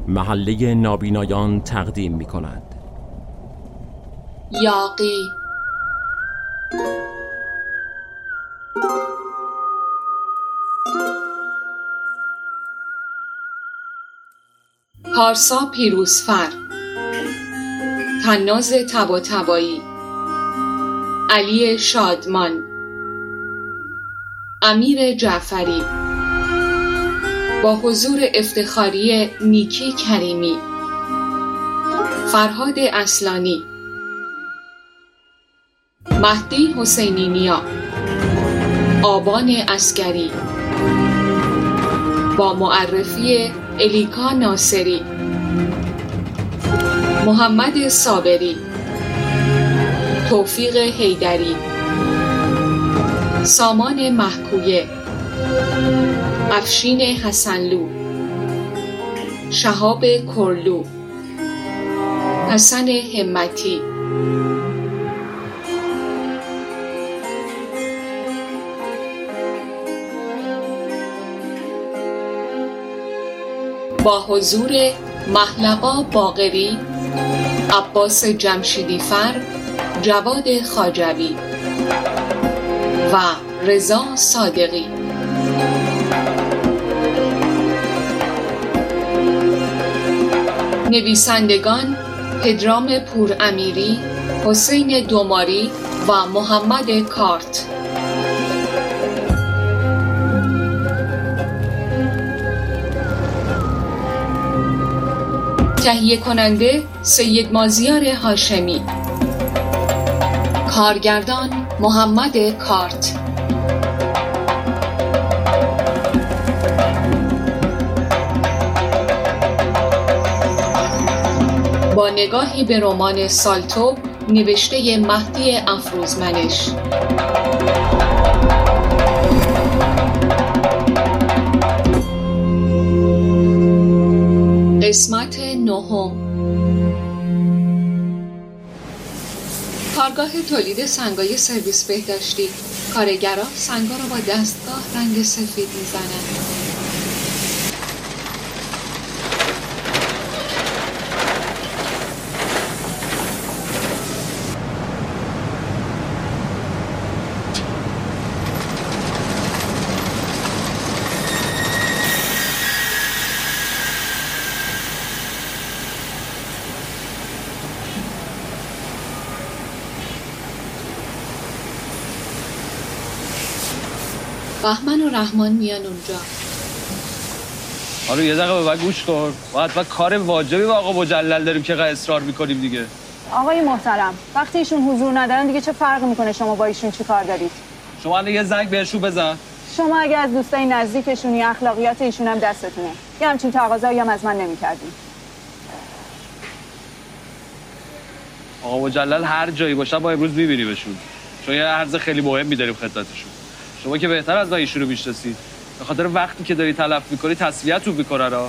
محله نابینایان تقدیم می کند. یاغی پارسا پیروزفر، طناز طباطبایی، علی شادمان، امیر جعفری، با حضور افتخاری نیکی کریمی، فرهاد اصلانی، مهدی حسینی نیا، آبان عسکری، با معرفی الیکا ناصری، محمد صابری، توفیق حیدری، سامان محکویه، افشین حسنلو، شهاب کرلو، حسن همتی. با حضور محلقا باقری، عباس جمشیدیفر، جواد خواجوی و رضا صادقی. نویسندگان پدرام پورامیری، حسین دوماری و محمد کارت. تهیه کننده سید مازیار هاشمی. کارگردان محمد کارت. با نگاهی به رمان سالتو نوشته مهدی افروزمنش. قسمت نهم. کارگاه تولید سنگای سرویس بهداشتی. کارگرها سنگا رو با دستگاه رنگ سفید میزنند. بهمن و رحمان میان اونجا. آره یه دقیقه به گوش کن. باید کار واجبی با آقا مجلل داریم که اصرار میکنیم دیگه. آقای محترم، وقتی ایشون حضور ندارن دیگه چه فرقی میکنه شما با ایشون چی کار دارید؟ شما یه زنگ بهشون بزن. شما اگه از دوستای نزدیکشونی، اخلاقیات ایشون هم دستتونه. یه همچین تقاضایی هم از من نمی‌کردین. آقا مجلل هر جایی باشن ما امروز می‌بینیمشون. چون یه عرض خیلی مهمی داریم خدمتشون. شما که بهتر از ما ایشون رو میشناسید. به خاطر وقتی که داری تلف می‌کنی تسلیتتون می‌کنن ها.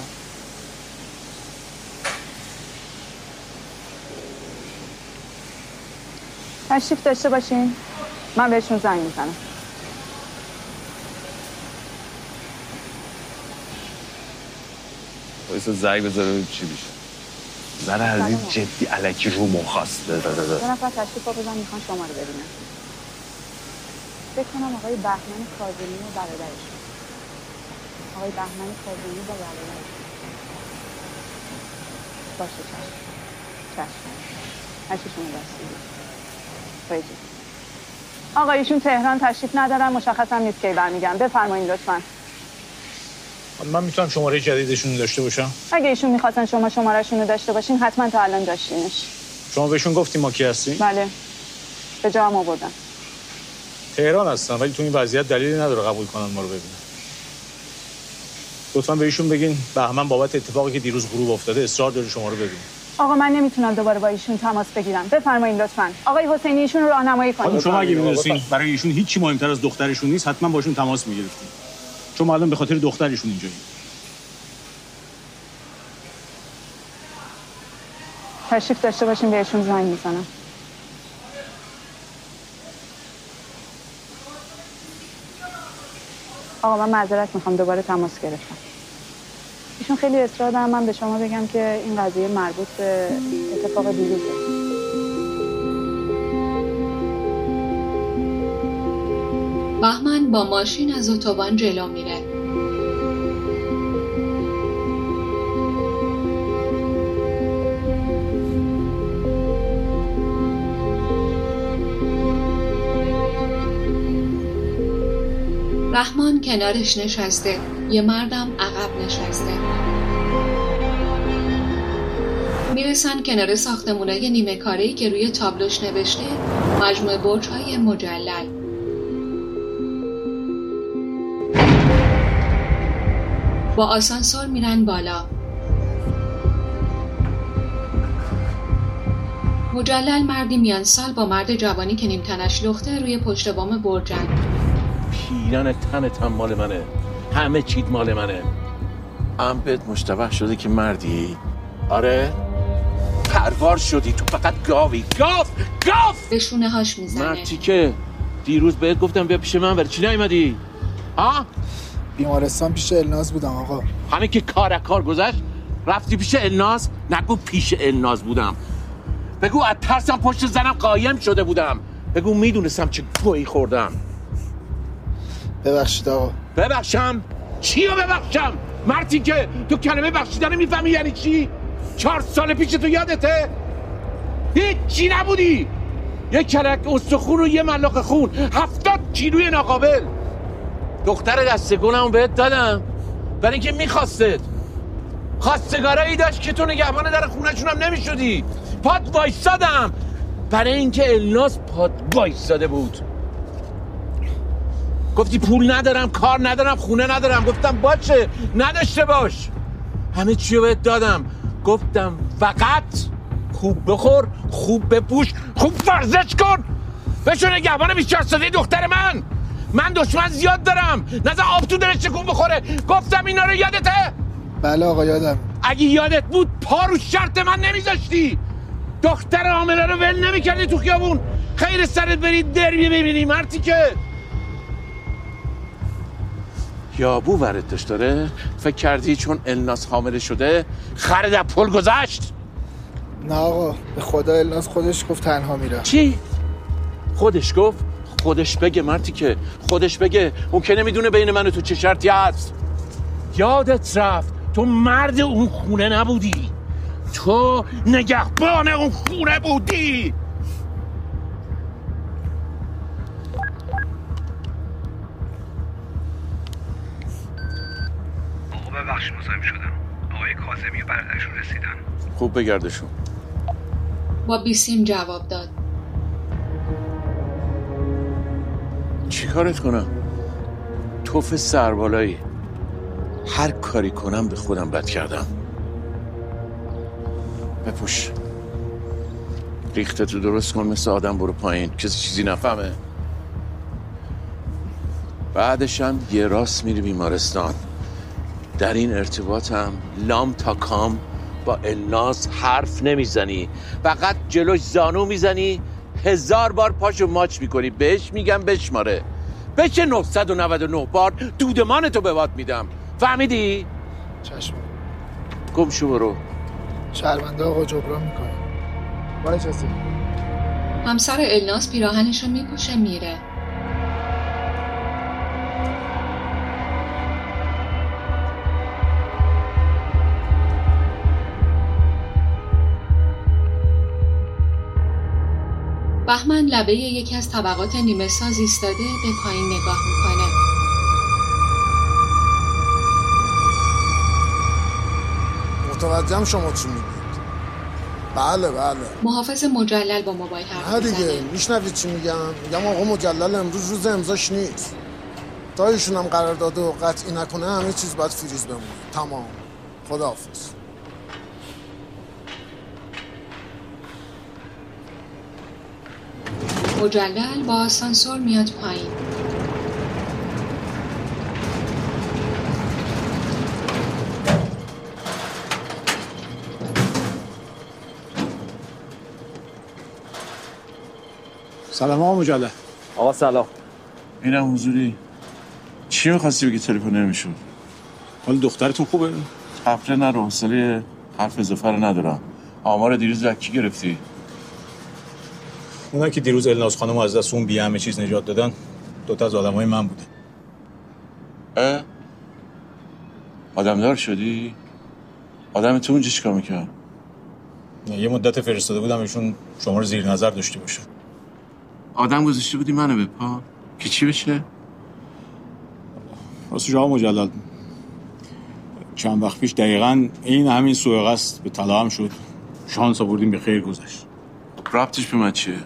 تشریف داشته باشین. من بهشون زنگ می‌زنم. وایسا زنگ بزنم چی میشه. زن عزیز جدی الکی رو مخواست. دو نفر تشریف بزن میخوان شما رو ببینن. فکر کنم آقای بهمن کاظمی و برادرشون. آقای بهمن کاظمی با برادرشون. باشه چشم. هرچی شما دستید. آقایشون تهران تشریف ندارن، مشخص هم نیست کی برمیگردن. بفرمایید لطفاً. من میتونم شماره جدیدشون رو داشته باشم؟ اگه ایشون میخواستن شما شمارهشون رو داشته باشین حتما تا الان داشتینش. شما بهشون گفتیم ما کی هستیم؟ بله. به جا هم آوردن. تهران هستن ولی تو این وضعیت دلیلی نداره قبول کنن ما رو ببینن. لطفاً به ایشون بگین بهمن بابت اتفاقی که دیروز غروب افتاده اصرار داره شما رو ببینه. آقا من نمیتونم دوباره با ایشون تماس بگیرم. بفرمایید لطفاً. آقای حسینی ایشون رو راهنمایی کنید. شما اگه می‌دونستین برای ایشون هیچی مهمتر از دخترشون نیست حتما باشون تماس می‌گرفتین. چون الان به خاطر دخترشون اینجایی. تشریف داشته باشین بهشون زنگ میزنم. آقا من معذرت میخوام دوباره تماس گرفتم. ایشون خیلی اصرار دارن من به شما بگم که این قضیه مربوط به اتفاق دیروزه. بهمن با ماشین از اتوبان جلو میره. رحمان کنارش نشسته، یه مردم عقب نشسته. میرسن کنار ساختمونای نیمه کاره‌ای که روی تابلوش نوشته مجموعه برج‌های مجلل. با آسانسور میرن بالا. مجلل مردی میان سال با مرد جوانی که نیمتنش لخته روی پشت بام برجن. پیرن تنت هم مال منه، همه چیت مال منه. بهت مشتبه شده که مردی؟ آره؟ پروار شدی، تو فقط گاوی. گاف به شونه هاش میزنه. مردی که دیروز بهت گفتم بیا پیش من، برای چی نیومدی؟ ها؟ بیمارستان پیش الناز بودم آقا. همه که کار گذشت رفتی پیش الناز؟ نگو پیش الناز بودم، بگو از ترسم پشت زنم قایم شده بودم، بگو میدونستم چه گویی خوردم. ببخشید آقا. ببخشم؟ چی رو ببخشم؟ مردی که تو کلمه بخشیدن میفهمی یعنی چی؟ 4 سال پیش تو یادته؟ هیچی نبودی، یه کلک استخون و یه ملاق خون، 70 کیلوی ناقابل. دختر دستگونم بهت دادم برای اینکه میخواستت، خواستگارایی داشت که تو نگهبان در خونه‌شون هم نمیشدی. پات وایستادم برای اینکه الناس پات وایستاده بود. گفتی پول ندارم، کار ندارم، خونه ندارم. گفتم باشه، نداشته باش، همه چی رو بهت دادم. گفتم فقط خوب بخور، خوب بپوش، خوب ورزش کن، بشو نگهبان 24 ساله دختر من دشمن زیاد دارم، نزد آب تو دلش تکون بخوره. گفتم اینا رو یادته؟ بله آقا یادم. اگه یادت بود پا رو شرط من نمیذاشتی، دختر حامله رو ول نمیکردی تو خیابون، خیر سرت برید دربی ببینی. مردی که یابو ورتش داره، فکر کردی چون الناس حامله شده خرد از پل گذشت؟ نه آقا، به خدا الناس خودش گفت تنها میره. چی؟ خودش گفت؟ خودش بگه مردی که، خودش بگه. اون که نمیدونه بین من و تو چه شرطی هست. یادت رفت تو مرد اون خونه نبودی، تو نگهبان اون خونه بودی. آقا ببخشید مزاحم شدم، آقای کاظمی و برادرشون رسیدن. خوب بگردشون. با بیسیم جواب داد. چی کارت کنم؟ توف سربالایی، هر کاری کنم به خودم بد کردم. بپوش، ریختتو درست کن، مثل آدم برو پایین، کسی چیزی نفهمه. بعدشم یه راست میری بیمارستان. در این ارتباطم لام تا کام با الناس حرف نمیزنی، فقط جلوش زانو میزنی، 1000 بار پاشو ماچ میکنی، بهش میگم بشماره، بشه 999 بار دودمانتو به باد میدم. فهمیدی؟ چشم. گم شو برو. شرمنده آقا، جبران میکنه. وای چسی. همسر الناس پیراهنشو میپوشه میره. بهمن لبه یکی از طبقات نیمه ساز ایستاده به پایین نگاه میکنه. متوجهم شما چی میگید. بله محافظ مجلل با موبایل حرف نه میزنه. دیگه میشنوید چی میگم آقا مجلل امروز روز امضاش نیست، تا ایشون هم قرارداد و قطعی نکنه همه چیز باید فریز بمونه. تمام. خداحافظ. مجلل با آسانسور میاد پایین. سلام آقا مجلل. آقا سلام. اینم حضوری. چی می‌خواستی بگی تلفن نمیشد؟ حال دخترتون خوبه؟ خفره نرو، حوصله حرف اضافه رو ندارم. آمار دیروز از کی گرفتی؟ اونا که دیروز الناز خانم از دست اون بی همه چیز نجات دادن 2 تا از آدمای من بودن. آدمدار شدی؟ آدم تو اونجا چیکار میکرد؟ یه مدت فرستاده بودم ایشون شما رو زیر نظر داشته باشه. آدم گذاشته بودی منو به پا که چی بشه؟ راستش آقا مجلل چند وقت پیش دقیقاً این همین سوء قصد به طلا هم شد. شانس آوردیم به خیر گذشت. ربطش به من چیه؟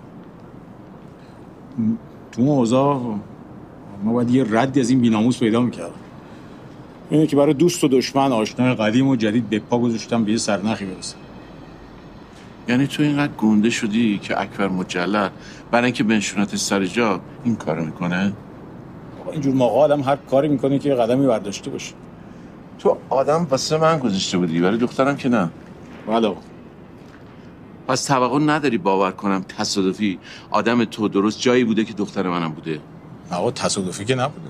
تو اون اوضاع ما باید یه ردی از این بی‌ناموس پیدا می‌کردم. اینه که برای دوست و دشمن، آشنای قدیم و جدید به پا گذاشتم به یه سرنخی برسم. یعنی تو اینقدر گنده شدی که اکبر مجلل برای اینکه بنشونت سر جا این کارو میکنه؟ اینجور موقع آدم هر کاری میکنه که قدمی برداشته باشه. تو آدم واسه من گذاشته بودی ولی دخترم که نه. بله. پس توقع نداری باور کنم تصادفی آدم تو درست جایی بوده که دختر منم بوده؟ آقا تصادفی که نبوده.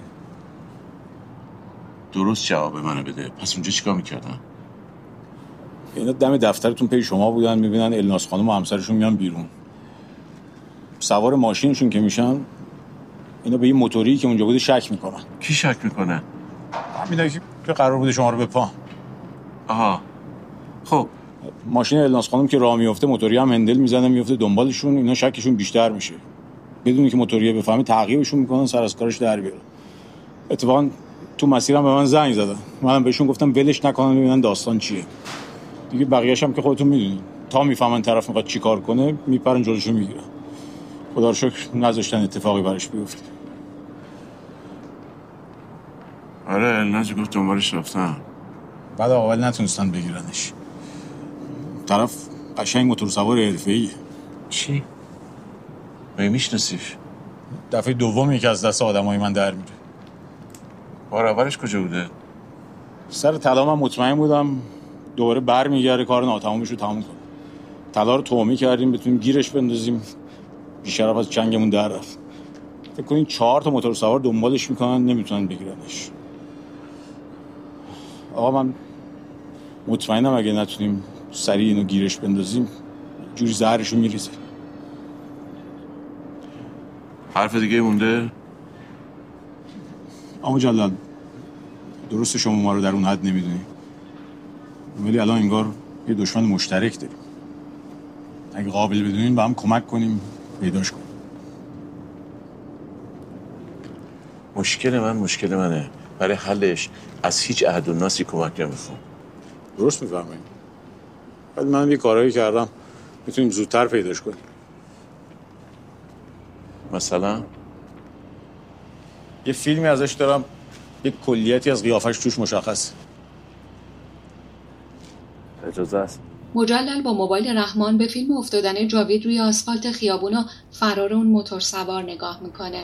درست جواب منو بده. پس اونجا چیکار میکردن؟ اینا دم دفترتون پی شما بودن، میبینن الناز خانم و همسرشون میان بیرون. سوار ماشینشون که میشن اینا به این موتوری که اونجا بوده شک میکنن. کی شک میکنه؟ همینا که قرار بوده شما رو به پا. آها. خب ماشین الناز خانم که راه میفته موتوری هم هندل میزنه میفته دنبالشون. اینا شکشون بیشتر میشه. بدونی که موتوریه بفهمه تعقیبشون میکنن، سر از کارش در بیارن. اتفاقا تو مسیرم به من زنگ زدن. منم بهشون گفتم ولش نکنن ببینن داستان چیه. دیگه بقیه‌اش هم که خودتون میدونید. تا میفهمن طرف میخواد چیکار کنه میپرن جلوشو میگیرن. خدا رو شکر نذاشتن اتفاقی براش بیفته. آره الناز گفت دنبالش رفتن. بعد اول نتونستن بگیرنش. طرف قشنگ موتور سوار حرفه‌ایه. چی؟ میشناسیش؟ دفعه دومی که از دست آدمای من در میره. بار اولش کجا بوده؟ سر طلا من مطمئن بودم دوباره برمیگره کار ناتمامش رو تموم کنه. طلا رو تومی کردیم بتونیم گیرش بندازیم. بیشرف از چنگمون در رفت. فکر کنین 4 تا موتور سوار دنبالش میکنن نمیتونن بگیرنش. آقا من مطمئنم اگه نتونیم سریع اینو گیرش بندازیم جوری زهرشو میریزه. حرف دیگه مونده؟ آقا جلال درست شما ما رو در اون حد نمیدونیم ولی الان انگار یه دشمن مشترک داریم. اگه قابل بدونین با هم کمک کنیم پیداش کنیم. مشکل منه. برای حلش از هیچ احد و ناسی کمک نمیخوام. درست میفهمین. ولی منم یه کارایی کردم میتونیم زودتر پیداش کنیم. مثلا یه فیلمی ازش دارم یه کلیتی از قیافش توش مشخصه. اجازه است. مجلل با موبایل رحمان به فیلم افتادن جاوید روی آسفالت خیابون و فرار اون موتور سوار نگاه میکنه.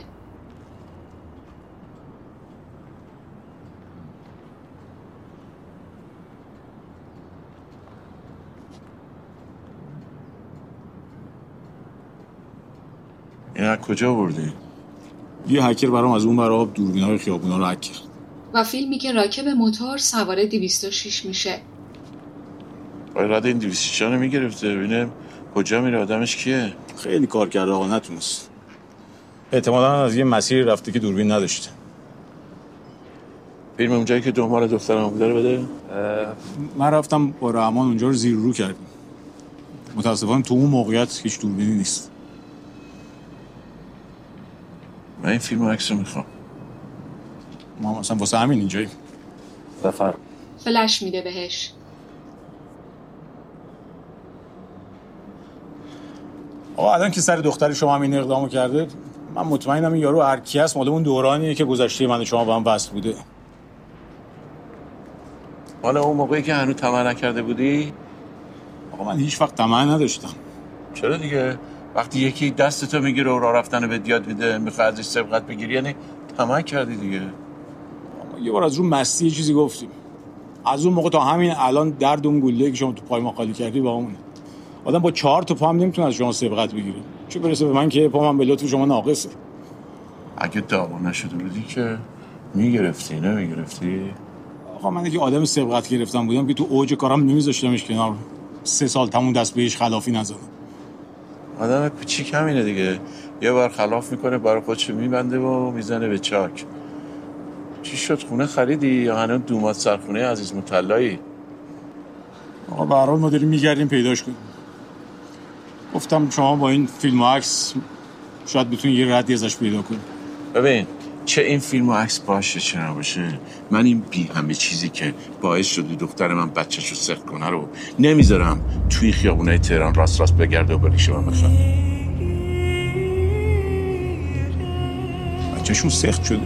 این از کجا بردی؟ یه هکر برام از اون برای دوربینای خیابونا رو هک کرد. و فیلمی که راکب موتور سوار 206 میشه. باید این 206 رو میگرفته ببینه کجا میره آدمش کیه. خیلی کار کرده آقا نتونست. احتمالاً از یه مسیری رفته که دوربین نداشته. فیلم اونجایی که دنبال دخترم بوده رو بده. من رفتم با رحمان اونجا رو زیر رو کردیم. متاسفانه تو اون موقعیت هیچ دوربینی نیست. من این فیلم عکس رو میخوام. ما مثلا واسه همین اینجاییم. بفرم. فلش میده بهش. آقا الان که سر دختر شما همین اقدامو کرده من مطمئنم این یارو هر کی است مال اون دورانیه که گذشته من و شما با هم وصل بوده. حالا اون موقعی که هنوز طمع نکرده بودی؟ آقا من هیچ وقت طمع نداشتم. چرا دیگه؟ وقتی یکی دستتو میگیره و راه رفتن رو به یاد میده میخواد ازش سبقت بگیری یعنی طمع کردی دیگه. یه بار از رو مستی یه چیزی گفتیم. از اون موقع تا همین الان درد اون گله که شما تو پای ما خالی کردی با همونه. آدم با 4 تا پا هم نمیتونه از شما سبقت بگیره. چه برسه به من که پام به لطف شما ناقصه. اگه دعوا نشده بودی که میگرفتی نمیگرفتی؟ آقا من که آدم سبقت گرفتم بودم که تو اوج کارم نمیذاشتمش کنار 3 سال تموم دست بهش خلافی نزنم. آدم کوچیک همینه دیگه، یه بار خلاف میکنه برای خودشو میبنده و میزنه به چاک. چی شد، خونه خریدی یا هنوز دومات سرخونه عزیز مطلعی؟ آقا به هر حال ما داریم میگردیم پیداش کنیم. گفتم شما با این فیلم و عکس شاید بتونی یه ردی ازش پیدا کنی. ببین چه این فیلم و عکس باشه چه نباشه، من این بی همه چیزی که باعث شده دختر من بچه‌شو سخت کنه رو نمیذارم توی خیابونای تهران راست بگرده و بریشه من بخوام. بچه‌شون سخت شده.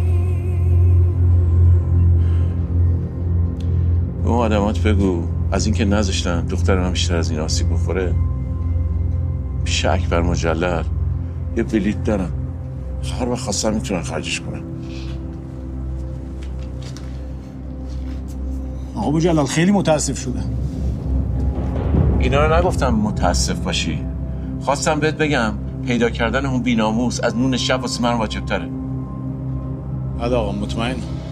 به اون آدمات بگو از اینکه نذاشتن دختر من بیشتر از این آسیب بخوره، پیش اکبر مجلل یه بلیت دارم، هر وقت خواستم میتونن خرجش کنن. آقا مجلل خیلی متاسف شدم. اینا رو نگفتم متاسف باشی، خواستم بهت بگم پیدا کردن اون بی‌ناموس از نون شب واسه من واجب تره. بله آقا مطمئن.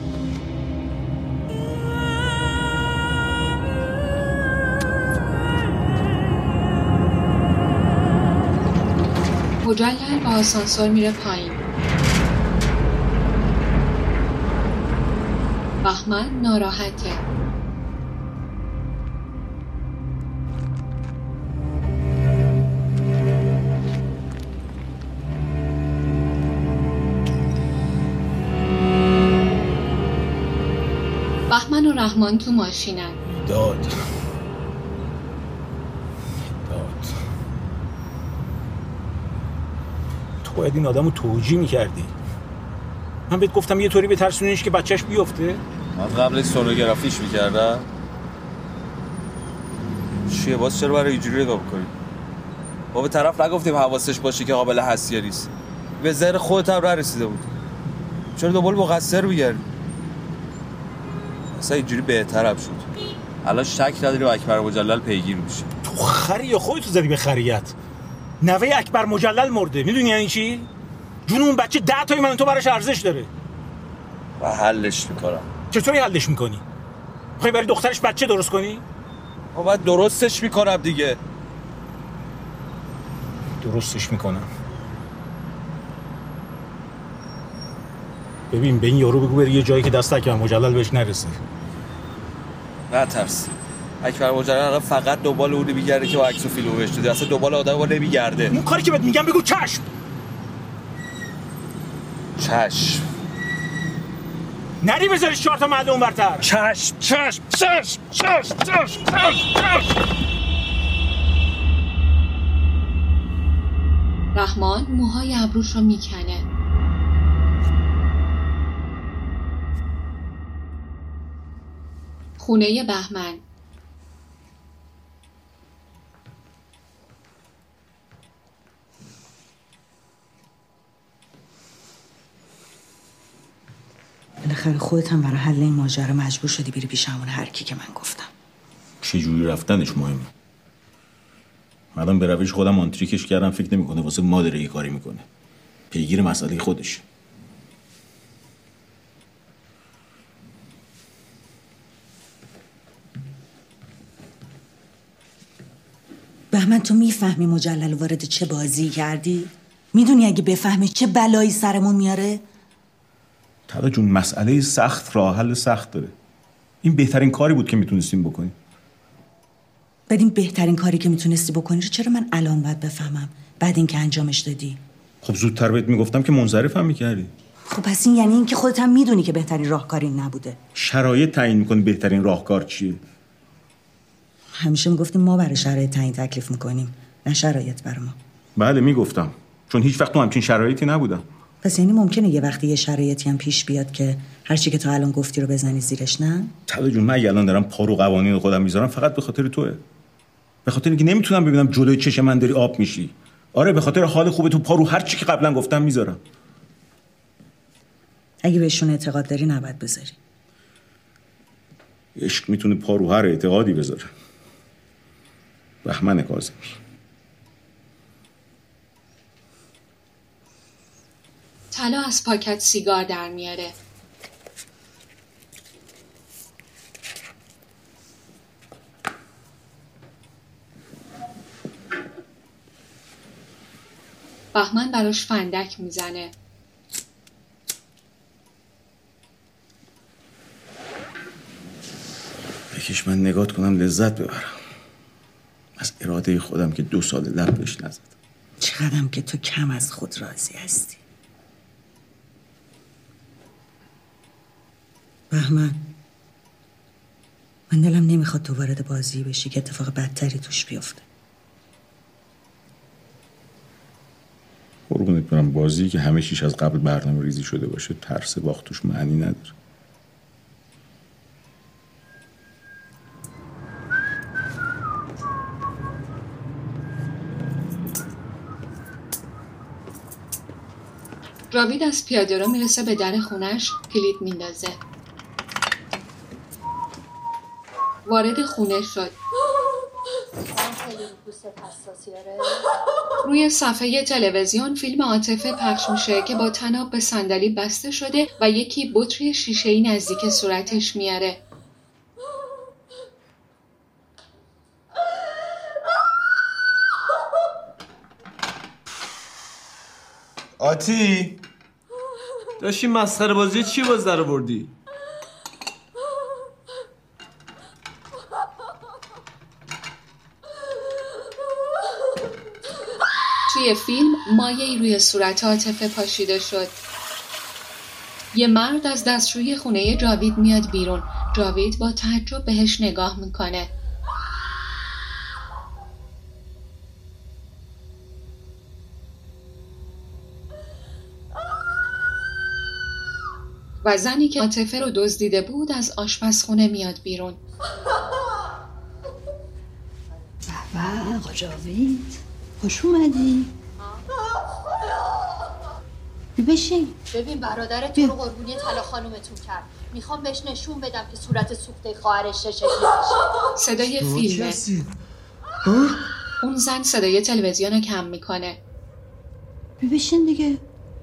مجلل با آسانسور میره پایین. بهمن ناراحته. بهمن و رحمان تو ماشینن. داد تو باید این آدم رو توجیه میکردی. من بهت گفتم یه طوری بترسونیش که بچهش بیفته. من قبلش سونوگرافیش میکردم. چیه باز چرا برای اینجوری نگاه میکنی؟ ما به طرف نگفتیم حواسش باشه که قابل حسیه نیست. به ذهن خودت هم نرسیده بود. چرا دنبال مقصر میگردی؟ اصلا اینجوری بهترم شد. الان شک نداری و اکبر مجلل پیگیر میشه. تو خری یا خودتو زدی به خریت؟ نوه اکبر مجلل مرده، میدونی یعنی چی؟ جون اون بچه 10 تای من تو براش ارزش داره. و حلش میکنم. چطوری حلش میکنی؟ میخوای برای دخترش بچه درست کنی؟ باید درستش میکنم دیگه. درستش میکنم. ببین به این یارو بگو بره یه جایی که دست اکبر مجلل بهش نرسه. نه ترس. اکبر مجلل فقط دنبال اونی میگرده که با عکس و فیلمو بهش داده، اصلا دنبال آدمو نمیگرده. اون کاری که بهت میگم بگو چشم. چشم. نری بذارش 4 تا معلوم برتر. چشم. رحمان موهای ابروش رو میکنه. خونه بهمن. بالاخره خودت هم برای حل این ماجرا مجبور شدی بری پیش همون هر کی که من گفتم. چه جوری رفتنش مهمه. مادام به روش خودم آنتریکش کردم، فکر نمیکنه واسه ما داره یه کاری میکنه. پیگیر مسئله خودش. بهمن تو میفهمی مجلل وارد چه بازی کردی؟ میدونی اگه بفهمی چه بلایی سرمون میاره؟ تالا جون مسئله سخت راه حل سخت داره. این بهترین کاری بود که میتونستیم بکنیم. بعد این بهترین کاری که میتونستی بکنی رو چرا من الان باید بفهمم بعد اینکه انجامش دادی؟ خب زودتر بهت میگفتم که منصرفم میکردی. خب پس این یعنی این که خودت هم میدونی که بهترین راهکاری نبوده. شرایط تعیین میکنه بهترین راهکار چیه. همیشه میگفتیم ما برای شرایط تعیین تکلیف میکنیم، نه شرایط برای ما. بله میگفتم، چون هیچ وقت تو همچین شرایطی نبودم. پس یعنی ممکنه یه وقتی یه شرایطی هم پیش بیاد که هر چی که تو الان گفتی رو بزنی زیرش، نه؟ تالا جون من الان دارم پا رو قوانین خودم میذارم فقط به خاطر توئه. به خاطر اینکه نمیتونم ببینم جلوی چشم من داری آب میشی. آره به خاطر حال خوب تو پا رو هر چی که قبلا گفتم میذارم. اگه بهشون اعتقاد داری نباید بذاری. عشق میتونه پا رو هر اعتقادی بذاره. بهمن کاظمی. طلا از پاکت سیگار در میاره. بهمن براش فندک میزنه. یکیش من نگات کنم لذت ببرم از اراده خودم که 2 سال لب بهش نزدم. چقدرم که تو کم از خود راضی هستی. بهمن، من دلم نمیخواد تو وارد بازی بشی که اتفاق بدتری توش بیفته. قربونت برم، بازی که همه چیش از قبل برنامه ریزی شده باشه ترس باخت توش معنی نداره. جاوید از پیاده رو میرسه به در خونش، کلید میندازه. وارد خونه شد. روی صفحه تلویزیون فیلم عاطفه پخش میشه که با طناب به صندلی بسته شده و یکی بطری شیشه‌ای نزدیک صورتش میاره. آتی داشتی مسخره بازی چی باز در آوردی؟ توی فیلم مایه‌ای روی صورت عاطفه پاشیده شد. یه مرد از دستشویی خونه جاوید میاد بیرون. جاوید با تعجب بهش نگاه میکنه. و زنی که عاطفه رو دزدیده بود از آشپزخونه میاد بیرون. بابا آقا جاوید خوش اومدی. بشین. ببین برادرت تو رو قربونی طلا خانومتون کرد. میخوام بهش نشون بدم که صورت سوخته خواهرش چه شکلی میشه. صدای فیلمه. اون زن صدای تلویزیون رو کم میکنه. بشین دیگه.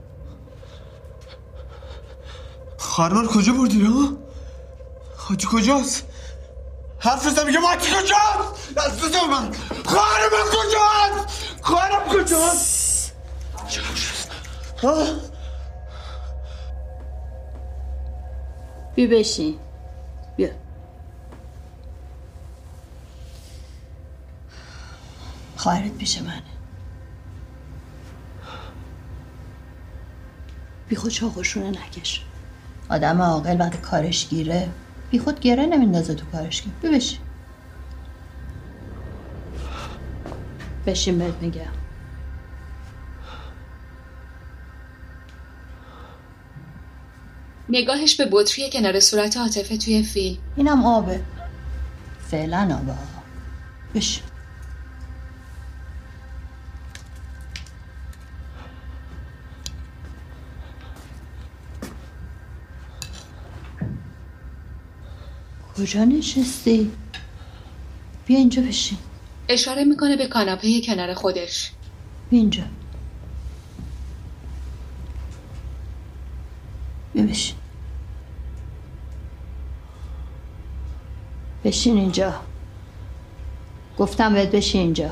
خواهرم کجا بردی ها؟ حاجی کجاست؟ حرف بزن میگه ماتی کجاست؟ دست بزن من. خواهر من کجاست؟ خواهرم کجاست؟ ها؟ بیا بشین. بیا. خواهرت پیش منه. بی خود چاقوشونه نکش. آدم عاقل وقتی کارش گیره بی خود گره نمیندازه تو کارش. بیا بشین. بشین بهت میگم. نگاهش به بطری کنار صورت عاطفه توی فیلم. اینم آبه. فعلا آبه آقا. بشین. کجا نشستی؟ بیا اینجا بشین. اشاره میکنه به کاناپه کنار خودش. بیا اینجا. بیا بشین. بشین اینجا. گفتم بهت بشین اینجا.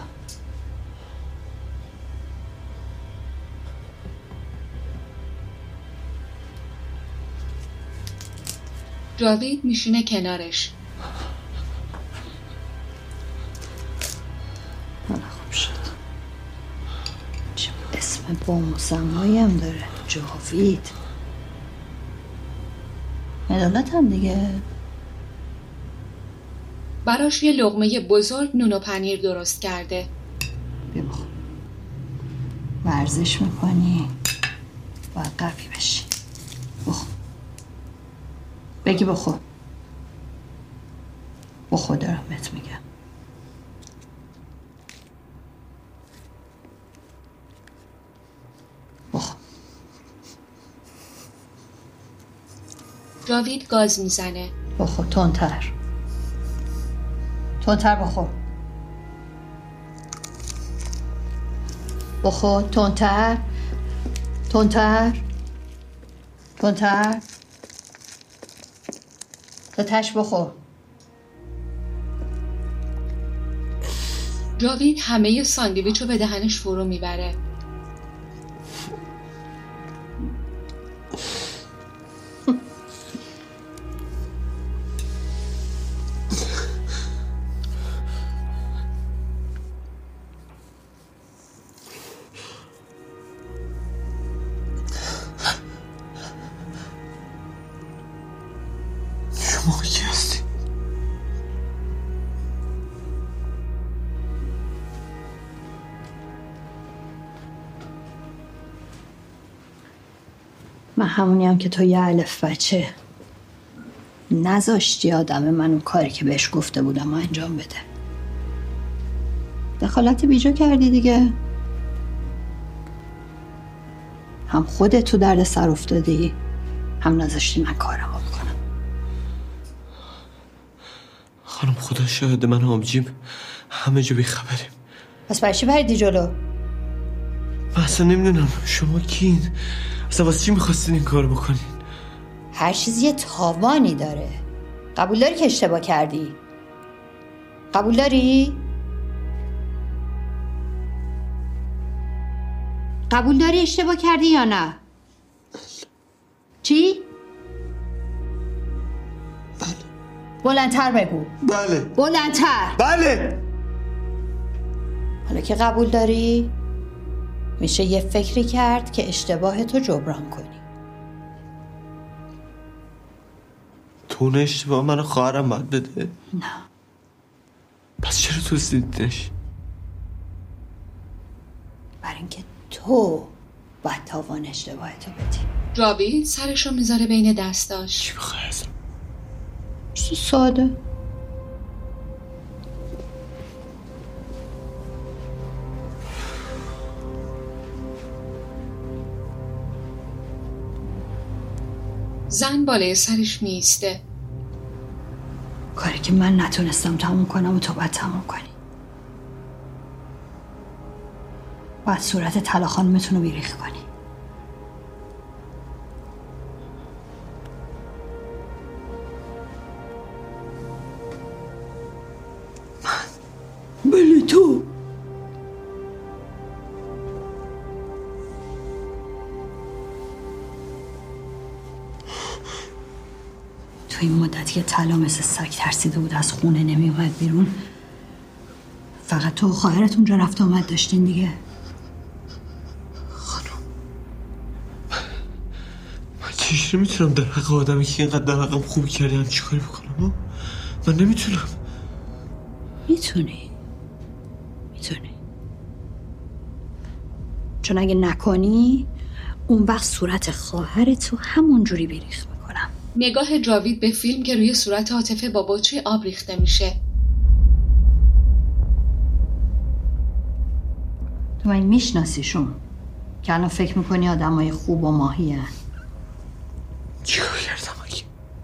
جاوید میشینه کنارش. حالا خوب شد. چه اسم با مسمایی هم داره. جاوید. عدالت هم دیگه. براش یه لقمه بزرگ نون و پنیر درست کرده. بیا بخور. ورزش میکنی باید قوی بشی. بخور. بگی بخور. بخور دارم بهت میگم. بخور. جاوید گاز میزنه. بخور تندتر. تندتر بخور. بخور تندتر. تندتر. تندتر. تا تش بخور. جاوید همه ساندویچ رو به دهنش فرو میبره. شما کی هستی؟ من همونیم که تو یه الف بچه نذاشتی آدم من اون کاری که بهش گفته بودم انجام بده. دخالت بیجا کردی دیگه. هم خودت تو درد سر افتادی، هم نذاشتی من کارمو بکنم. خانم خدا شاهده من و آبجیم همه جا بیخبریم. پس برای چی پریدی جلو؟ من اصلا نمیدونم شما کین؟ اصلا واسه چی میخواستین این کار بکنین؟ هر چیزی یه تاوانی داره. قبول داری که اشتباه کردی؟ قبول داری؟ قبول داری اشتباه کردی یا نه؟ چی؟ بله. بلندتر بگو. بله. بلندتر. بله. حالا که قبول داری میشه یه فکری کرد که اشتباه تو جبران کنی. تو اون اشتباه منو خواهرم باید بده؟ نه. پس چرا تو دیدنش؟ برای اینکه تو باید تاوان اشتباهتو بدی. جاوید سرشو میذاره بین دستاش. چی بخوای ازم؟ ساده. زن بالای سرش میسته. کاری که من نتونستم تموم کنم و تو باید تموم کنی. باید صورت طلا خانومتون رو بیریخ کنی. بله تو. تو این مدتی که طلا مثل سگ ترسیده بود از خونه نمی اومد بیرون، فقط تو و خواهرت اونجا رفت آمد داشتین دیگه. خانم من چجوری میتونم در حق آدمی که اینقدر در حقم خوبی کردی هم چی کاری بکنم؟ من نمیتونم. میتونی چون اگه نکنی اون وقت صورت خواهرت رو همون جوری بیریخ میکنم. نگاه جاوید به فیلم که روی صورت عاطفه با بطری آب ریخته میشه. تو من میشناسیشون که الان فکر میکنی آدمای خوب و ماهی هن. چیکار کردم اگه؟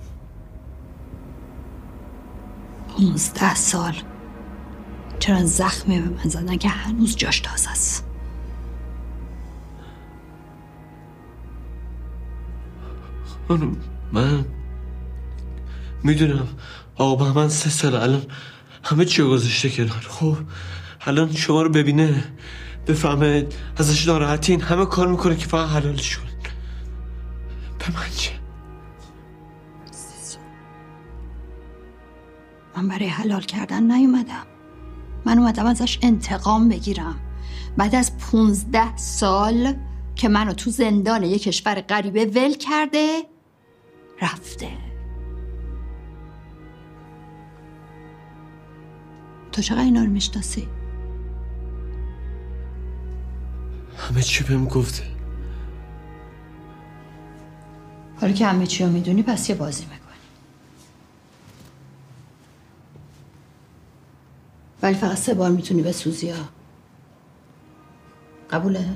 15 سال چرا زخمی به من زدن که هنوز جاش تازه است. خانم من میدونم آقا من 3 سال الان همه چی رو گذاشته کنار. خب الان شما رو ببینه بفهمه ازش ناراحتین، همه کار میکنه که فقط حلالش کنن. به من چه؟ من برای حلال کردن نیومدم. من اومدم ازش انتقام بگیرم. بعد از 15 سال که منو تو زندان یک کشور غریبه ول کرده رفته. تو چقدر اینا رو میشناسی؟ همه چی بهم گفته. حالا که همه چی رو میدونی پس یه بازی میکنی. ولی فقط 3 بار میتونی بسوزی ها. قبوله؟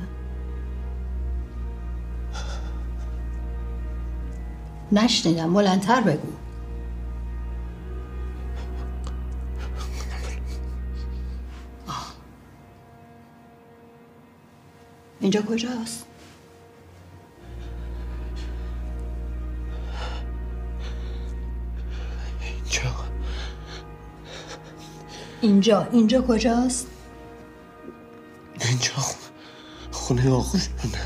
نشنیدم، بلندتر بگو. اینجا کجاست؟ اینجا کجاست؟ اینجا خونه آقا جونه.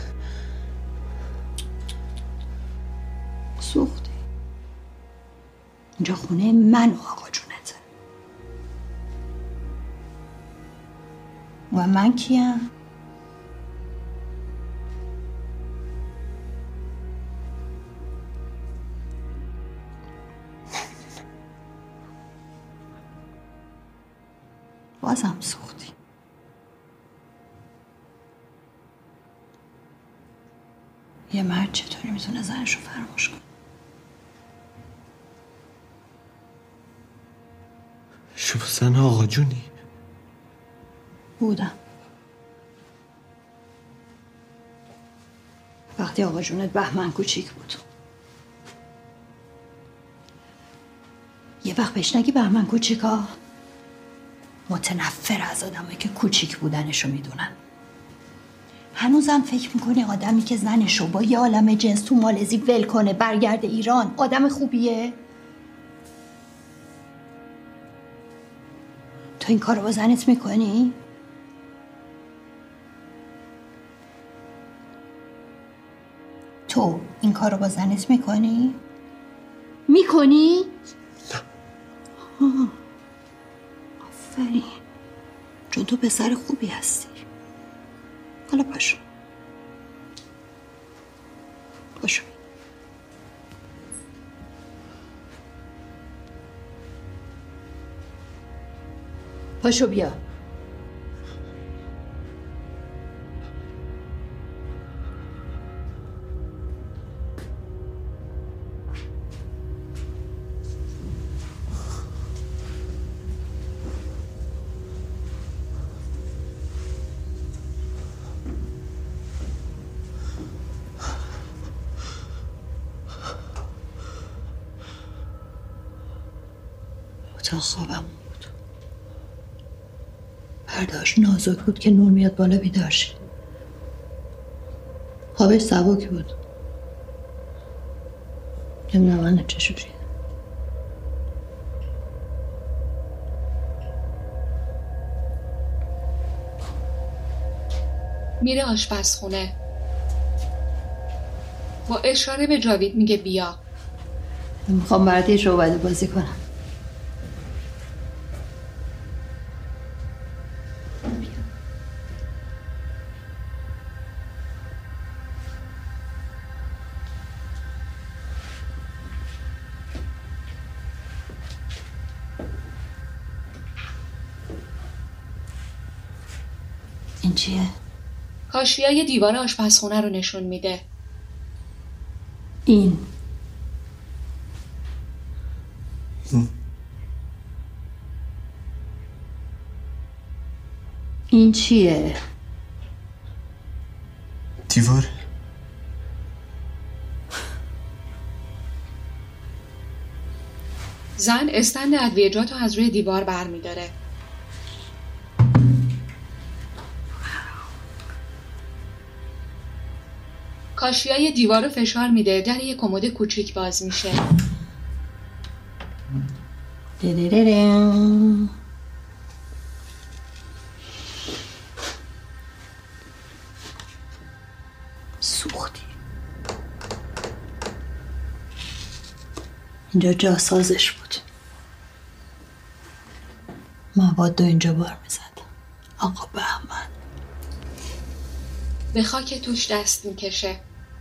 سوختی. اینجا خونه من و آقا جونته. و من کیم؟ بازم سوختی. یه مرد چطوری میتونه زنشو فراموش کنه؟ شما زن آقا جونی؟ بودم. وقتی آقا جونت بهمن کوچیک بود. یه وقت بهش نگی بهمن کوچیکا؟ متنفر از آدمایی که کوچیک بودنشو میدونن. هنوزم فکر میکنی آدمی که زنشو با یه عالم جنس تو مالزی ول کنه برگرده ایران آدم خوبیه؟ تو این کارو با زنت میکنی؟ تو این کارو با زنت میکنی؟ میکنی؟ نه. آفرین، چون تو پسر خوبی هستی. حالا پاشو پاشو پاشو بیا. اتاق خوابم بود. پرده‌اش نازک بود که نور میاد بالا بیدار شید. خوابش سبک بود. نمیدونم من چشم شید. میره آشپزخونه. با اشاره به جاوید میگه بیا. میخوام برات یه شعبده بازی کنم. این چیه؟ حاشیه دیوار آشپزخونه رو نشون میده. این چیه؟ دیوار. زن استند ادویه‌جات رو از روی دیوار برمی‌داره. کاشیای دیوار رو فشار میده. در یه کمد کوچیک باز میشه. سوختی. اینجا جاسازش بود. مواد رو اینجا بار میزد. آقا بهمن به خاک توش دست میکشه.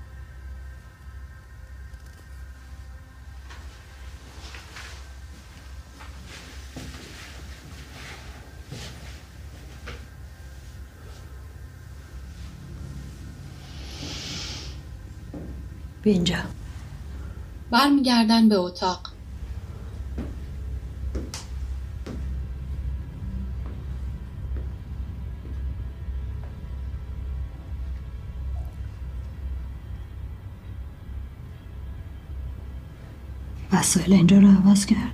به اینجا. برمیگردن به اتاق. وسایل اینجا رو عوض کرد.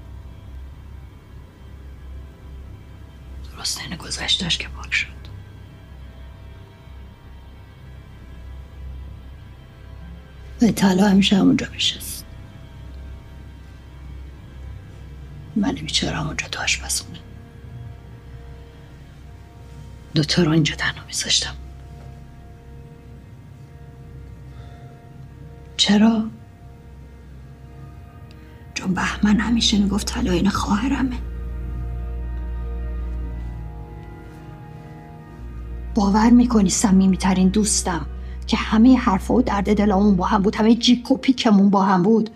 درست این گذشتش که پاک شد. و طلا همیشه همونجا میشست. من بیچاره همونجا تو آشپزخونه. دوتا رو اینجا تنها میذاشتم. چرا؟ چون بهمن همیشه میگفت طلا این خواهرمه. باور میکنی صمیمی‌ترین دوستم که همه حرفا و درد دلمون با هم بود، همه جیک و پیکمون با هم بود،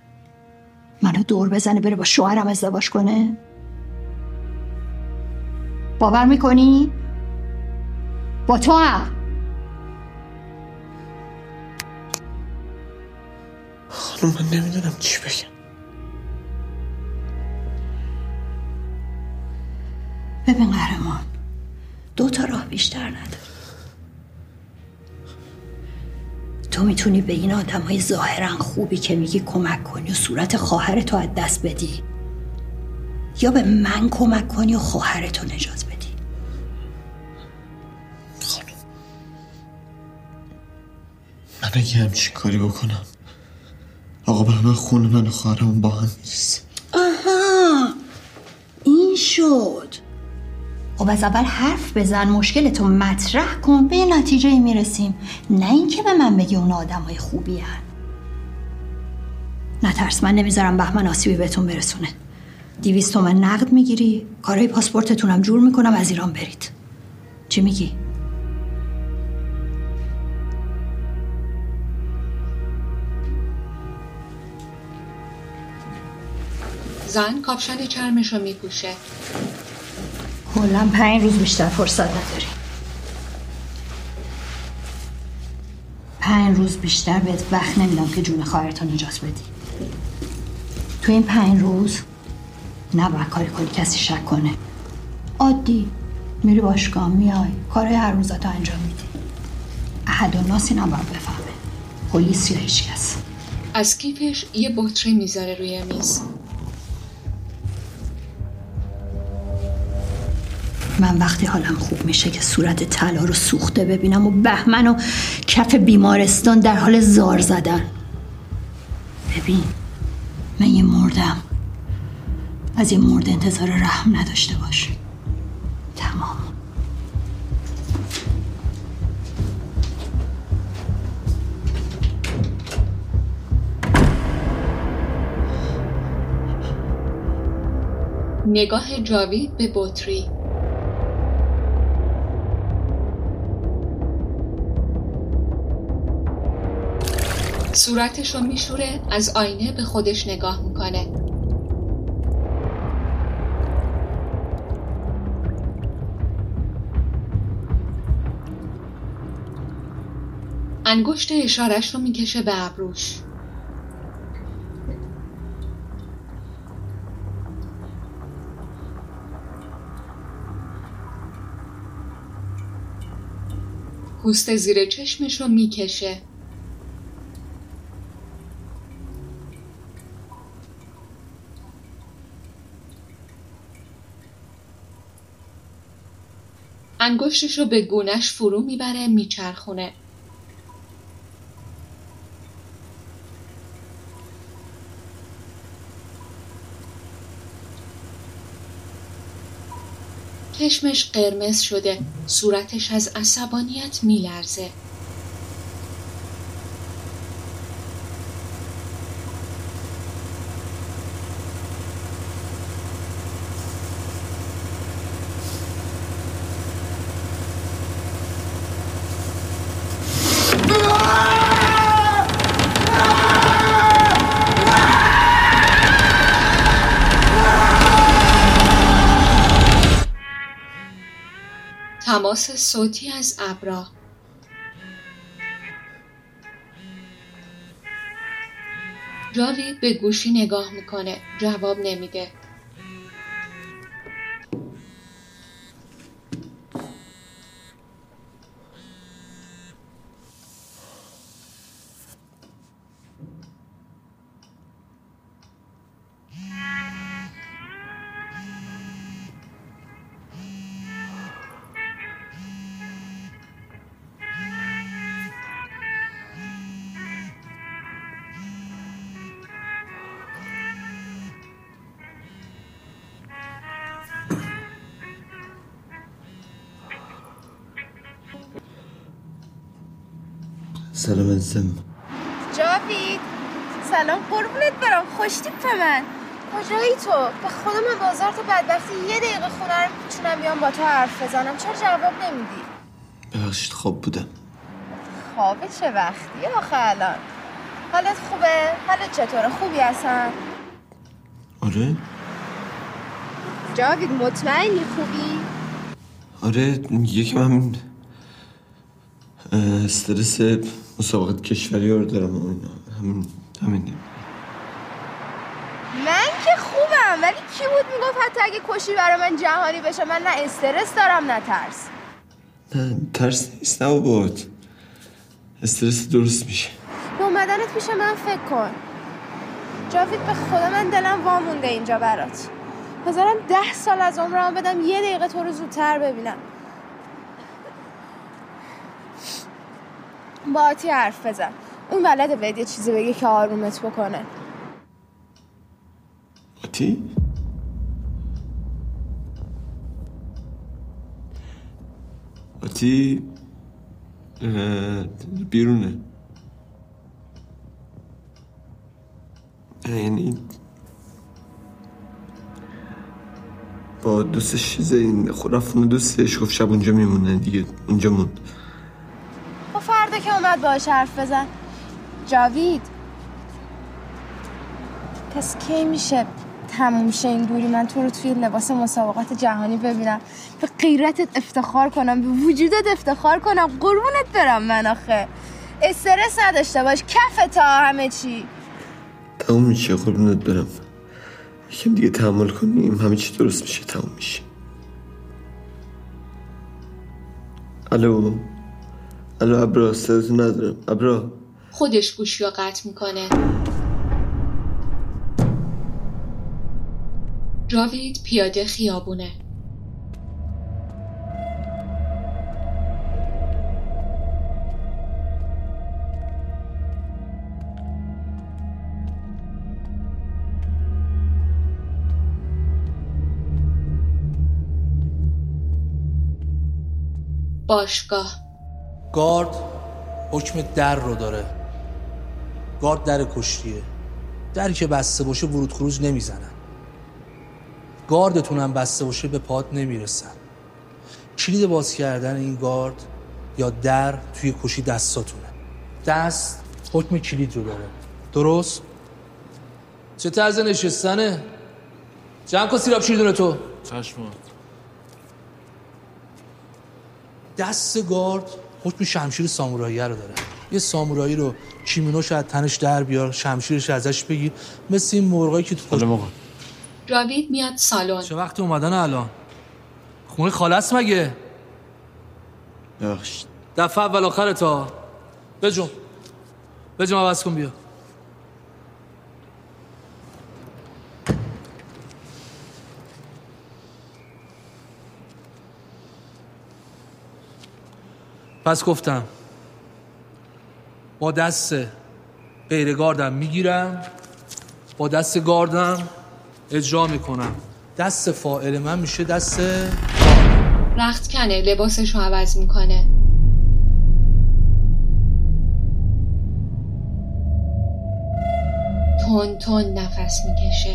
منو دور بزنه بره با شوهرم ازدواج کنه؟ باور میکنی؟ با تو هم خانم من نمیدونم چی بگم. ببین قهرمان، 2 راه بیشتر نداری. تو میتونی به این آدمای ظاهرا خوبی که میگی کمک کنی و صورت خواهرتو از دست بدی، یا به من کمک کنی و خواهرتو نجات بدی. خانم من اگه همچین کاری بکنم آقا به همه خون من و خواهرمون با هم میرسه. آها این شد. خب از اول حرف بزن، مشکلتو مطرح کن، به یه نتیجه میرسیم، نه اینکه به من بگی اون آدمای خوبی هن. نترس، من نمیذارم بهمن آسیبی بهتون برسونه. 200 تومن نقد میگیری، کارهای پاسپورتتونم جور میکنم، از ایران برید. چی میگی؟ زن کاپشن چرمشو میپوشه. کلاً 5 روز بیشتر فرصت نداری. 5 روز بیشتر بهت وقت نمیدم که جون خواهرتو نجات بدی. تو این 5 روز نباید کاری کنی کسی شک کنه. عادی میری باشگاه، میای کارهای هر روزاتو انجام میدی. احد و ناسی نباید بفهمه، پلیس یا هیچ کس. از کیفش یه بطری میذاره روی میز. من وقتی حالم خوب میشه که صورت طلا رو سوخته ببینم و بهمن و کف بیمارستان در حال زار زدن. ببین من یه مردم، از یه مرد انتظار رحم نداشته باش. تمام. نگاه جاوید به بطری. صورتش رو میشوره، از آینه به خودش نگاه میکنه. انگشت اشارش رو میکشه به ابروش. پوست زیر چشمش رو میکشه. انگشتش رو به گونه‌اش فرو میبره، میچرخونه. چشمش قرمز شده، صورتش از عصبانیت میلرزه. تماس صوتی از ابرا. جاوید به گوشی نگاه میکنه، جواب نمیده. سلام عزیزم. جاوید سلام، قربونت برم، خوشتیپ من. کجایی تو؟ به خدا من بازار تو بدبختی 1 دقیقه خونه رو میتونم بیام با تو حرف بزنم، چرا جواب نمیدی؟ ببخشید خواب بودم. خوابه چه وقتیه آخه الان؟ حالت خوبه؟ حالت چطوره؟ خوبی هستن؟ آره. جاوید مطمئنی خوبی؟ آره یکم همین استرس مسابقات کشوری رو دارم و اینا همین. من که خوبم، ولی کی بود میگفت حتی اگه کشی برای من جهانی بشه من نه استرس دارم نه ترس. نه ترس نیست، نه بود استرس درست میشه. به اومدنت پیش من فکر کن جاوید، به خدا من دلم وامونده اینجا برات. بذارم 10 سال از عمرم بدم 1 دقیقه تو رو زودتر ببینم. با آتی حرف بزن، اون بلده بهت یه چیزی بگه که آرومت بکنه. آتی؟ آتی بیرونه، یعنی با دوستش چیزه رفتون دوستش گفت شب اونجا میمونه دیگه، اونجا موند. خب فردا که اومد باهاش حرف بزن. جاوید پس کی میشه تموم شه این دوری، من تو رو توی لباس مسابقات جهانی ببینم، به غیرتت افتخار کنم، به وجودت افتخار کنم، قربونت برم من آخه. استرس نداشته باش، کف تا همه چی تموم میشه، قربونت برم. یکم دیگه تحمل کنیم همه چی درست میشه، تموم میشه. الو ابرا، صداتو ندارم. ابرا خودش گوشی رو قطع میکنه. جاوید پیاده خیابونه. باشگاه. گارد حکم در رو داره. گارد در کشتیه. دری که بسته باشه ورود خروج نمیزنن. گاردتون هم بسته باشه به پات نمیرسن. کلید باز کردن این گارد یا در توی کشی دستاتونه. دست حکم کلید رو داره. درست؟ چه طرز نشستنه؟ جمع کن سیراب شیردونه تو. چشم. دست گارد حکم شمشیر سامورایی رو داره. یه سامورایی رو کیمونوش از تنش در بیار، شمشیرش ازش بگیر، مثل این مرغایی که تو جاوید میاد سالن. چه وقت اومدن الان؟ خونه خالص مگه؟ بخش دفعه اول آخر تا بجم عوض کن بیا. پس گفتم با دست غیر گاردم میگیرم، با دست گاردم اجرا میکنم. دست فاعل من میشه دست رخت کنه، لباسش رو عوض میکنه. تون تون نفس میکشه.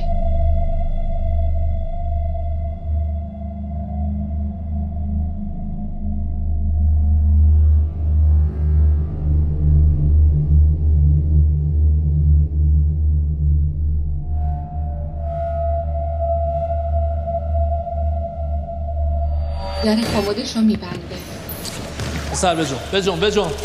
در کمدش رو میبنده. سر بجم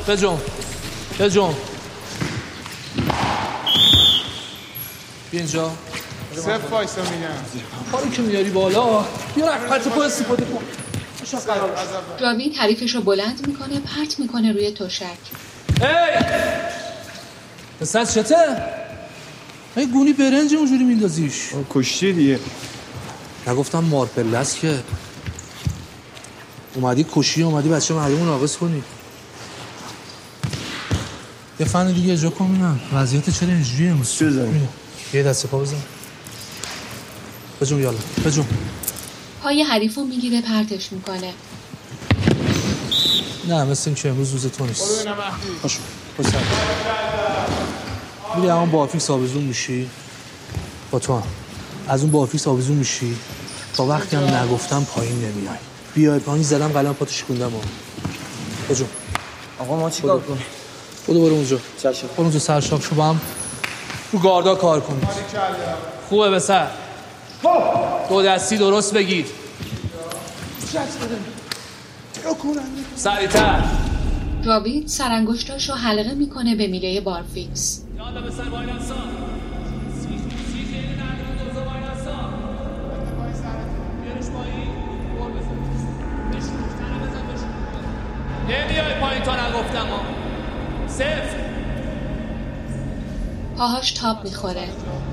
بیا اینجا. صف وایسا میگم کاری که میاری بالا بیا رفت پا استفاده کن. جاوید حریفش رو بلند میکنه، پرت میکنه روی تشک. پسر چته؟ این گونی برنج اونجوری میندازیش؟ کشتی دیگه. نگفتم مارپله است که اومدی کشی، اومدی بچه مردمون ناقص کنی. یه فن دیگه اجرا کن ببینم وضعیت چرا اینجوریه امروز. یه دست پا بزن. بجم یالا بجم. پای حریفو میگیره پرتش میکنه. نه مثل این که امروز روز تو نیست. میری همون با آفیکس آویزون میشی با تو هم. از اون با آفیکس آویزون میشی تا وقتی هم نگفتم پایین نمیای. بیای پایین زدم قلم پاتو شکوندم. بجم. آقا ما چیکار کنیم؟ برو اونجا. برو اونجا سرشاق شو با هم رو گاردا کار کنید. خوبه بسر. دو دستی درست بگیر. سریعتر. جاوید سرانگشتاشو حلقه میکنه به میله بارفیکس. نمیای پایین تا نگفتم ها. صفر. پاهاش تاب میخوره.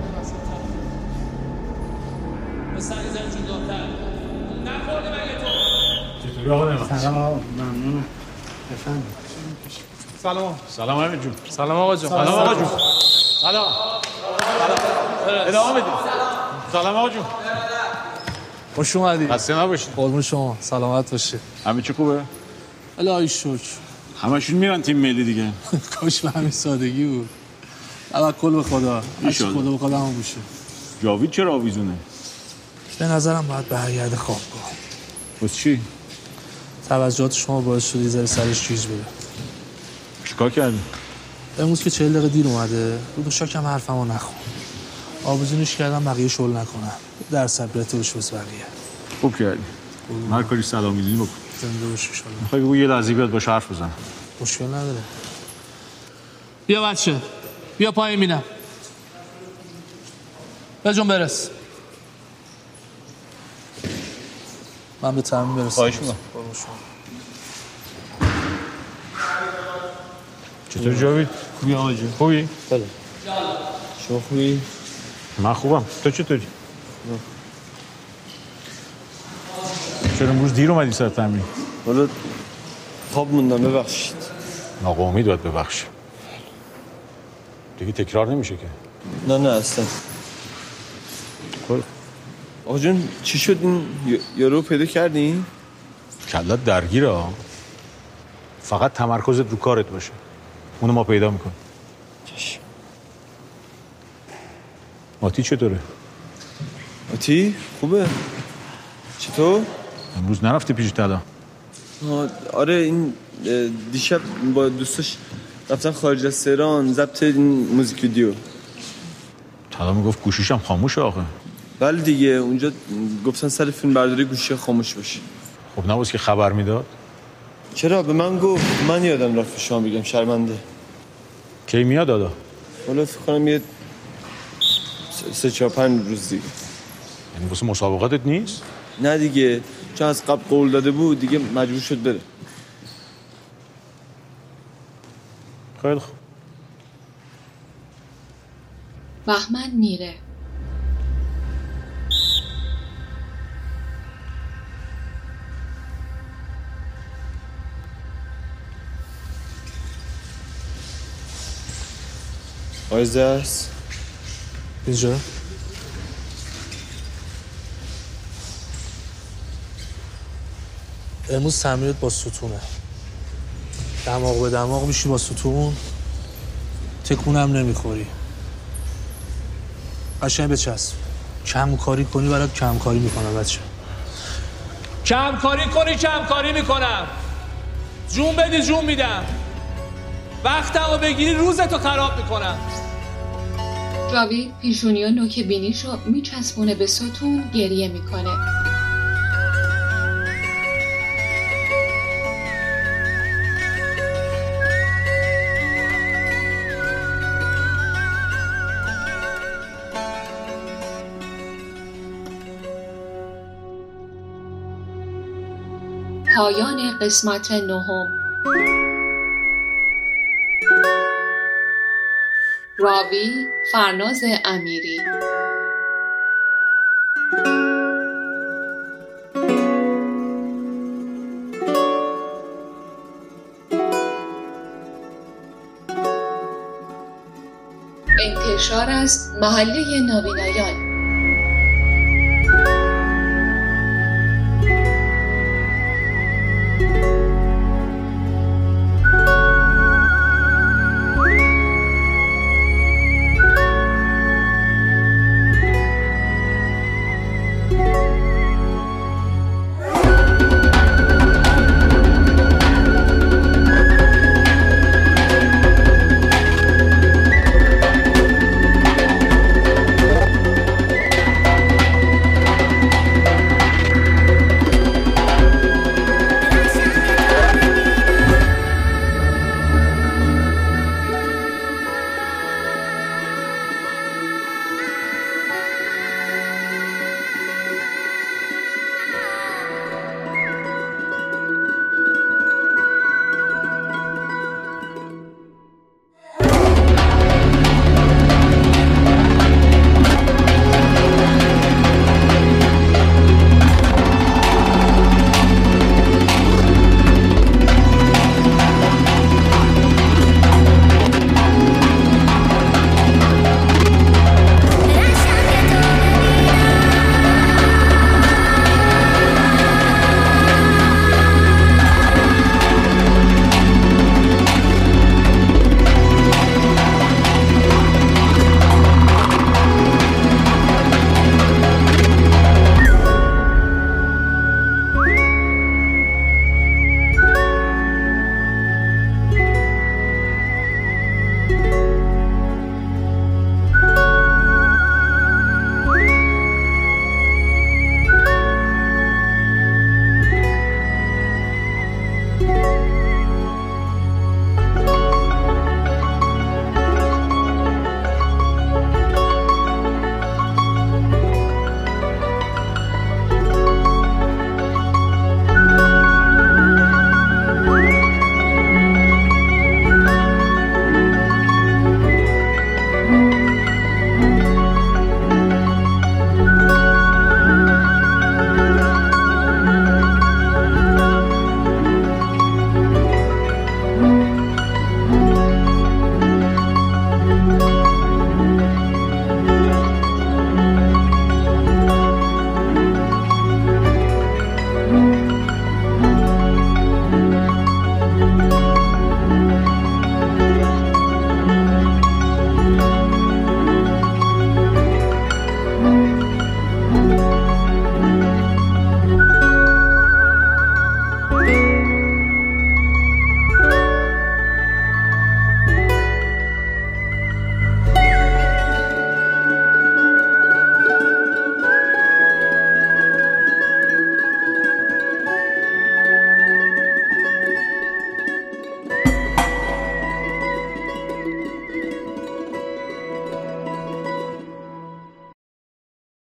نخورده مگه تو؟ چطوری آقا نعمت؟ سلام آقا، ممنونم. بفرمایید. سلام امیر جون. سلام آقا جون. سلام آقا جون. سلام. ادامه بدید. سلام آقا جون. خوش اومدی. خسته نباشید. قربون شما. سلامت باشید. همه چی خوبه؟ الهی شکر. همشون میرن تیم ملی دیگه. کاش به همین سادگی بود. توکل به خدا. هرچی خدا بخواد همون بشه. جاوید چرا آویزونه؟ به نظرم باید برگرده خوابگاه. بس چی؟ توجهات شما باعث شد یه ذره سرش چیز بده. چیکار کردی؟ امروز که 40 دقیقه دیر اومده، رو شاکم حرفمو نخون. آویزونش کردم بقیه شغل نکنم. در صبرت بشه بس بقیه. خوب کردی. هر کاری سلام میدونی بکن. زنده باش ان شاءالله. میخوای بگو یه لحظه بیاد باش حرف بزن. مشکل نداره. بیا بچه. بیا پایین بینم. به جون برس. من به تمرین برسم. خواهش می‌کنم. چطور جاوید؟ خوبی آقا جون؟ خوبی؟ بله. شما خوبی؟ من خوبم. تو چطوری؟ چرا امروز دیر اومدی سر تمرین؟ والا خواب موندم ببخشید. آقا امید باید ببخشی. دیگه تکرار نمیشه که. نه اصلا. آقا جون چی شد این یارو پیدا کردین؟ کلت درگیره ها. فقط تمرکزت رو کارت باشه. اونو ما پیدا میکنیم. آتی چطوره؟ آتی خوبه. چطور؟ امروز نرفتی پیش طلا؟ آره این دیشب با دوستاش رفتن خارج از تهران ضبط این موزیک ویدیو. طلا میگفت گوشیشم خاموشه آخه. بله دیگه اونجا گفتن سر فیلم برداری گوشی خاموش باشه. خب نباید که خبر میداد؟ چرا به من گفت. من یادم رفت شما بگم شرمنده. کی میاد دادا؟ والا فکر کنم یه 3-4-5 روز دیگه. یعنی واسه مسابقاتت نیست؟ نه دیگه چون از قبل قول داده بود دیگه مجبور شد بره. خیلی خوب. بهمن میره. آیزه هست؟ اینجا؟ امروز تمرینت با ستونه. دماغ به دماغ میشی با ستون. تکونم نمیخوری. قشنگ بچسب. کم کاری کنی برات کم کاری میکنم بچه. کم کاری کنی کم کاری میکنم. جون بدی جون میدم. وقتمو بگیری روزتو خراب میکنم. جاوید پیشونی و نوک بینیشو میچسبونه به ستون گریه میکنه. پایان قسمت 9. راوی فرناز امیری. انتشار از محله نابینایان.